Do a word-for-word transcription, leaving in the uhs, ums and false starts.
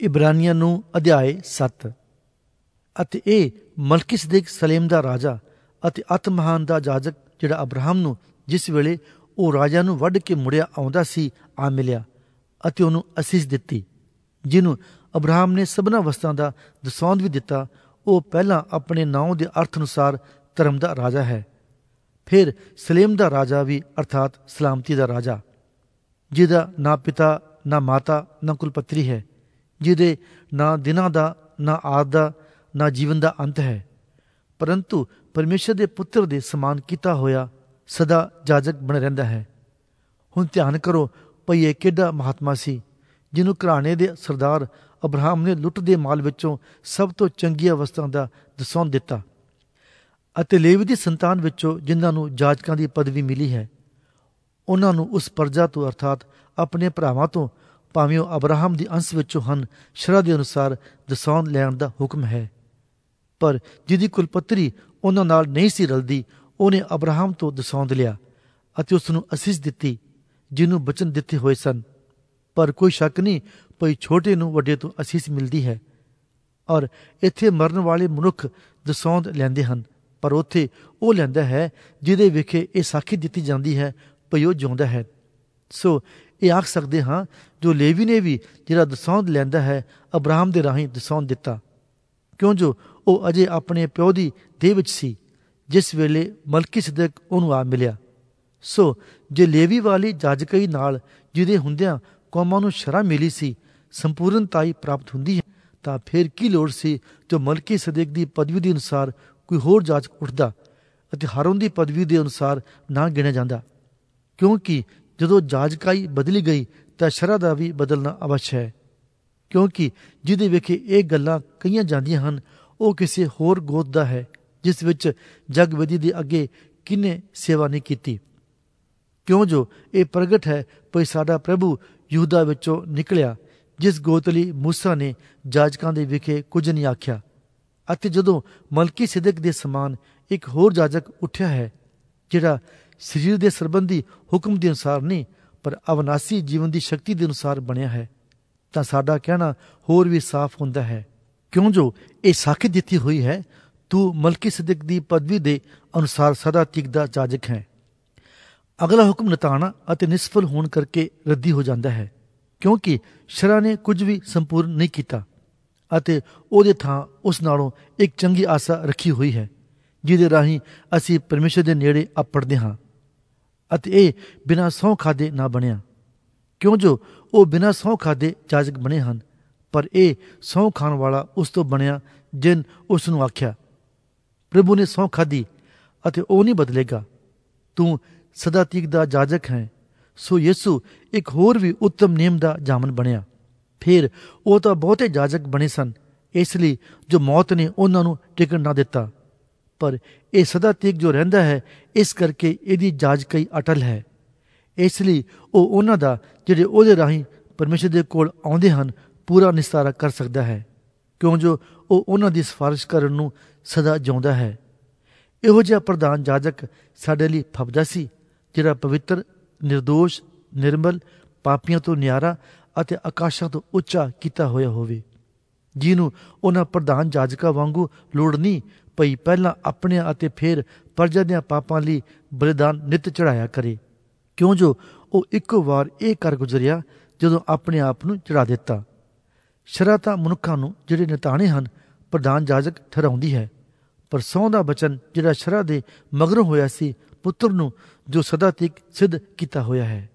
ਇਬਰਾਨੀਆਂ ਨੂੰ ਅਧਿਆਏ ਸੱਤ। ਅਤੇ ਇਹ ਮਲਕੀਸਦੇਕ ਸਲੇਮ ਦਾ ਰਾਜਾ ਅਤੇ ਅਤ ਮਹਾਨ ਦਾ ਜਾਜਕ, ਜਿਹੜਾ ਅਬਰਾਹਮ ਨੂੰ ਜਿਸ ਵੇਲੇ ਉਹ ਰਾਜਾ ਨੂੰ ਵੱਢ ਕੇ ਮੁੜਿਆ ਆਉਂਦਾ ਸੀ ਆ ਮਿਲਿਆ ਅਤੇ ਉਹਨੂੰ ਅਸੀਸ ਦਿੱਤੀ, ਜਿਹਨੂੰ ਅਬਰਾਹਮ ਨੇ ਸਭਨਾਂ ਵਸਤਾਂ ਦਾ ਦਸੌਂਦ ਵੀ ਦਿੱਤਾ। ਉਹ ਪਹਿਲਾਂ ਆਪਣੇ ਨਾਉਂ ਦੇ ਅਰਥ ਅਨੁਸਾਰ ਧਰਮ ਦਾ ਰਾਜਾ ਹੈ, ਫਿਰ ਸਲੇਮ ਦਾ ਰਾਜਾ ਵੀ, ਅਰਥਾਤ ਸਲਾਮਤੀ ਦਾ ਰਾਜਾ, ਜਿਹਦਾ ਨਾ ਪਿਤਾ ਨਾ ਮਾਤਾ ਨਾ ਕੁਲਪੱਤਰੀ ਹੈ, ਜਿਹਦੇ ਨਾ ਦਿਨਾਂ ਦਾ ਨਾ ਆਦ ਦਾ ਨਾ ਜੀਵਨ ਦਾ ਅੰਤ ਹੈ, ਪਰੰਤੂ ਪਰਮੇਸ਼ਰ ਦੇ ਪੁੱਤਰ ਦੇ ਸਮਾਨ ਕੀਤਾ ਹੋਇਆ ਸਦਾ ਜਾਜਕ ਬਣ ਰਹਿੰਦਾ ਹੈ। ਹੁਣ ਧਿਆਨ ਕਰੋ ਭਈ ਇਹ ਕਿਹੜਾ ਮਹਾਤਮਾ ਸੀ, ਜਿਹਨੂੰ ਘਰਾਣੇ ਦੇ ਸਰਦਾਰ ਅਬਰਾਹਮ ਨੇ ਲੁੱਟ ਦੇ ਮਾਲ ਵਿੱਚੋਂ ਸਭ ਤੋਂ ਚੰਗੀਆਂ ਵਸਤਾਂ ਦਾ ਦਸੌਂਦ ਦਿੱਤਾ, ਅਤੇ ਲੇਵੀ ਦੀ ਸੰਤਾਨ ਵਿੱਚੋਂ ਜਿਨ੍ਹਾਂ ਨੂੰ ਜਾਜਕਾਂ ਦੀ ਪਦਵੀ ਮਿਲੀ ਹੈ, ਉਹਨਾਂ ਨੂੰ ਉਸ ਪਰਜਾ ਤੋਂ, ਅਰਥਾਤ ਆਪਣੇ ਭਰਾਵਾਂ ਤੋਂ, ਭਾਵੇਂ ਉਹ ਅਬਰਾਹਮ ਦੀ ਅੰਸ਼ ਵਿੱਚੋਂ ਹਨ, ਸ਼ਰ੍ਹਾ ਦੇ ਅਨੁਸਾਰ ਦਸੌਂਦ ਲੈਣ ਦਾ ਹੁਕਮ ਹੈ। ਪਰ ਜਿਹਦੀ ਕੁਲਪੱਤਰੀ ਉਹਨਾਂ ਨਾਲ ਨਹੀਂ ਸੀ ਰਲਦੀ, ਉਹਨੇ ਅਬਰਾਹਮ ਤੋਂ ਦਸੌਂਦ ਲਿਆ ਅਤੇ ਉਸ ਨੂੰ ਅਸੀਸ ਦਿੱਤੀ, ਜਿਹਨੂੰ ਬਚਨ ਦਿੱਤੇ ਹੋਏ ਸਨ। ਪਰ ਕੋਈ ਸ਼ੱਕ ਨਹੀਂ ਭਈ ਛੋਟੇ ਨੂੰ ਵੱਡੇ ਤੋਂ ਅਸੀਸ ਮਿਲਦੀ ਹੈ। ਔਰ ਇੱਥੇ ਮਰਨ ਵਾਲੇ ਮਨੁੱਖ ਦਸੌਂਦ ਲੈਂਦੇ ਹਨ, ਪਰ ਉੱਥੇ ਉਹ ਲੈਂਦਾ ਹੈ ਜਿਹਦੇ ਵਿਖੇ ਇਹ ਸਾਖੀ ਦਿੱਤੀ ਜਾਂਦੀ ਹੈ ਭਈ ਉਹ ਜਿਉਂਦਾ ਹੈ। ਸੋ ਇਹ ਆਖ ਸਕਦੇ ਹਾਂ, ਜੋ ਲੇਵੀ ਨੇ ਵੀ ਜਿਹੜਾ ਦਸੌਂਦ ਲੈਂਦਾ ਹੈ, ਅਬਰਾਹਮ ਦੇ ਰਾਹੀਂ ਦਸੌਂਦ ਦਿੱਤਾ, ਕਿਉਂ ਜੋ ਉਹ ਅਜੇ ਆਪਣੇ ਪਿਓ ਦੀ ਦੇਹ ਵਿੱਚ ਸੀ ਜਿਸ ਵੇਲੇ ਮਲਕੀਸਦੇਕ ਉਹਨੂੰ ਆ ਮਿਲਿਆ। ਸੋ ਜੇ ਲੇਵੀ ਵਾਲੀ ਜਾਜਕਈ ਨਾਲ ਜਿਹਦੇ ਹੁੰਦਿਆਂ ਕੌਮਾਂ ਨੂੰ ਸ਼ਰ੍ਹਾ ਮਿਲੀ ਸੀ, ਸੰਪੂਰਨਤਾਈ ਪ੍ਰਾਪਤ ਹੁੰਦੀ ਹੈ, ਤਾਂ ਫਿਰ ਕੀ ਲੋੜ ਸੀ ਜੋ ਮਲਕੀਸਦੇਕ ਦੀ ਪਦਵੀ ਦੇ ਅਨੁਸਾਰ ਕੋਈ ਹੋਰ ਜਾਜਕ ਉੱਠਦਾ ਅਤੇ ਹਾਰੂਨ ਦੀ ਪਦਵੀ ਦੇ ਅਨੁਸਾਰ ਨਾ ਗਿਣਿਆ ਜਾਂਦਾ, ਕਿਉਂਕਿ ਜਦੋਂ ਜਾਜਕਾਈ ਬਦਲੀ ਗਈ ਤਾਂ ਸ਼ਰ੍ਹਾ ਦਾ ਵੀ ਬਦਲਣਾ ਅਵੱਸ਼ ਹੈ। ਕਿਉਂਕਿ ਜਿਹਦੇ ਵਿਖੇ ਇਹ ਗੱਲਾਂ ਕਹੀਆਂ ਜਾਂਦੀਆਂ ਹਨ, ਉਹ ਕਿਸੇ ਹੋਰ ਗੋਤ ਦਾ ਹੈ ਜਿਸ ਵਿੱਚ ਜਗਵੇਦੀ ਦੇ ਅੱਗੇ ਕਿਹਨੇ ਸੇਵਾ ਨਹੀਂ ਕੀਤੀ। ਕਿਉਂ ਜੋ ਇਹ ਪ੍ਰਗਟ ਹੈ ਭਈ ਸਾਡਾ ਪ੍ਰਭੂ ਯਹੂਦਾ ਵਿੱਚੋਂ ਨਿਕਲਿਆ, ਜਿਸ ਗੋਤ ਲਈ ਮੂਸਾ ਨੇ ਜਾਜਕਾਂ ਦੇ ਵਿਖੇ ਕੁਝ ਨਹੀਂ ਆਖਿਆ। ਅਤੇ ਜਦੋਂ ਮਲਕੀਸਦੇਕ ਦੇ ਸਮਾਨ ਇੱਕ ਹੋਰ ਜਾਜਕ ਉੱਠਿਆ ਹੈ, ਜਿਹੜਾ ਸਰੀਰ ਦੇ ਸੰਬੰਧੀ ਹੁਕਮ ਦੇ ਅਨੁਸਾਰ ਨਹੀਂ ਪਰ ਅਵਨਾਸੀ ਜੀਵਨ ਦੀ ਸ਼ਕਤੀ ਦੇ ਅਨੁਸਾਰ ਬਣਿਆ ਹੈ, ਤਾਂ ਸਾਡਾ ਕਹਿਣਾ ਹੋਰ ਵੀ ਸਾਫ਼ ਹੁੰਦਾ ਹੈ, ਕਿਉਂ ਜੋ ਇਹ ਸਾਖੀ ਦਿੱਤੀ ਹੋਈ ਹੈ, ਤੂੰ ਮਲਕੀਸਦੇਕ ਦੀ ਪਦਵੀ ਦੇ ਅਨੁਸਾਰ ਸਦਾ ਟਿਕਦਾ ਜਾਜਕ ਹੈ। ਅਗਲਾ ਹੁਕਮ ਨਿਤਾਣਾ ਅਤੇ ਨਿਸਫਲ ਹੋਣ ਕਰਕੇ ਰੱਦੀ ਹੋ ਜਾਂਦਾ ਹੈ, ਕਿਉਂਕਿ ਸ਼ਰ੍ਹਾ ਨੇ ਕੁਝ ਵੀ ਸੰਪੂਰਨ ਨਹੀਂ ਕੀਤਾ ਅਤੇ ਉਹਦੇ ਥਾਂ ਉਸ ਨਾਲੋਂ ਇੱਕ ਚੰਗੀ ਆਸਾ ਰੱਖੀ ਹੋਈ ਹੈ, ਜਿਹਦੇ ਰਾਹੀਂ ਅਸੀਂ ਪਰਮੇਸ਼ਰ ਦੇ ਨੇੜੇ ਆਪੜਦੇ ਹਾਂ। ਅਤੇ ਇਹ ਬਿਨਾਂ ਸਹੁੰ ਖਾਧੇ ਨਾ ਬਣਿਆ, ਕਿਉਂ ਜੋ ਉਹ ਬਿਨਾਂ ਸਹੁੰ ਖਾਧੇ ਜਾਜਕ ਬਣੇ ਹਨ, ਪਰ ਇਹ ਸਹੁੰ ਖਾਣ ਵਾਲਾ ਉਸ ਤੋਂ ਬਣਿਆ ਜਿਨ ਉਸ ਨੂੰ ਆਖਿਆ, ਪ੍ਰਭੂ ਨੇ ਸਹੁੰ ਖਾਧੀ ਅਤੇ ਉਹ ਨਹੀਂ ਬਦਲੇਗਾ, ਤੂੰ ਸਦਾ ਟਿਕਦਾ ਜਾਜਕ ਹੈ। ਸੋ ਯਿਸੂ ਇੱਕ ਹੋਰ ਵੀ ਉੱਤਮ ਨੇਮ ਦਾ ਜਾਮਨ ਬਣਿਆ। ਫਿਰ ਉਹ ਤਾਂ ਬਹੁਤੇ ਜਾਜਕ ਬਣੇ ਸਨ, ਇਸ ਲਈ ਜੋ ਮੌਤ ਨੇ ਉਹਨਾਂ ਨੂੰ ਟਿਕਣ ਨਾ ਦਿੱਤਾ, ਪਰ ਇਹ ਸਦਾ ਤੀਕ ਜੋ ਰਹਿੰਦਾ ਹੈ, ਇਸ ਕਰਕੇ ਇਹਦੀ ਜਾਜਕਈ ਅਟਲ ਹੈ। ਇਸ ਲਈ ਉਹ ਉਹਨਾਂ ਦਾ ਜਿਹੜੇ ਉਹਦੇ ਰਾਹੀਂ ਪਰਮੇਸ਼ਰ ਦੇ ਕੋਲ ਆਉਂਦੇ ਹਨ ਪੂਰਾ ਨਿਸਤਾਰਾ ਕਰ ਸਕਦਾ ਹੈ, ਕਿਉਂ ਜੋ ਉਹ ਉਹਨਾਂ ਦੀ ਸਿਫਾਰਿਸ਼ ਕਰਨ ਨੂੰ ਸਦਾ ਜਿਉਂਦਾ ਹੈ। ਇਹੋ ਜਿਹਾ ਪ੍ਰਧਾਨ ਜਾਜਕ ਸਾਡੇ ਲਈ ਫਬਦਾ ਸੀ, ਜਿਹੜਾ ਪਵਿੱਤਰ, ਨਿਰਦੋਸ਼, ਨਿਰਮਲ, ਪਾਪੀਆਂ ਤੋਂ ਨਿਆਰਾ ਅਤੇ ਆਕਾਸ਼ਾਂ ਤੋਂ ਉੱਚਾ ਕੀਤਾ ਹੋਇਆ ਹੋਵੇ, ਜਿਹਨੂੰ ਉਹਨਾਂ ਪ੍ਰਧਾਨ ਜਾਜਕਾਂ ਵਾਂਗੂ ਲੋੜ ਨਹੀਂ ਪਈ ਪਹਿਲਾਂ ਆਪਣਿਆਂ ਅਤੇ ਫਿਰ ਪਰਜਾ ਦਿਆਂ ਪਾਪਾਂ ਲਈ ਬਲਿਦਾਨ ਨਿੱਤ ਚੜਾਇਆ ਕਰੇ, ਕਿਉਂ ਜੋ ਉਹ ਇੱਕੋ ਵਾਰ ਇਹ ਕਰ ਗੁਜ਼ਰਿਆ ਜਦੋਂ ਆਪਣੇ ਆਪ ਨੂੰ ਚੜਾ ਦਿੱਤਾ। ਸ਼ਰ੍ਹਾ ਤਾਂ ਮਨੁੱਖਾਂ ਨੂੰ ਜਿਹੜੇ ਨਿਤਾਣੇ ਹਨ ਪ੍ਰਧਾਨ ਜਾਜਕ ਠਹਿਰਾਉਂਦੀ ਹੈ, ਪਰ ਸਹੁੰ ਦਾ ਬਚਨ ਜਿਹੜਾ ਸ਼ਰ੍ਹਾ ਦੇ ਮਗਰੋਂ ਹੋਇਆ ਸੀ, ਪੁੱਤਰ ਨੂੰ ਜੋ ਸਦਾ ਤੀਕ ਸਿੱਧ ਕੀਤਾ ਹੋਇਆ ਹੈ।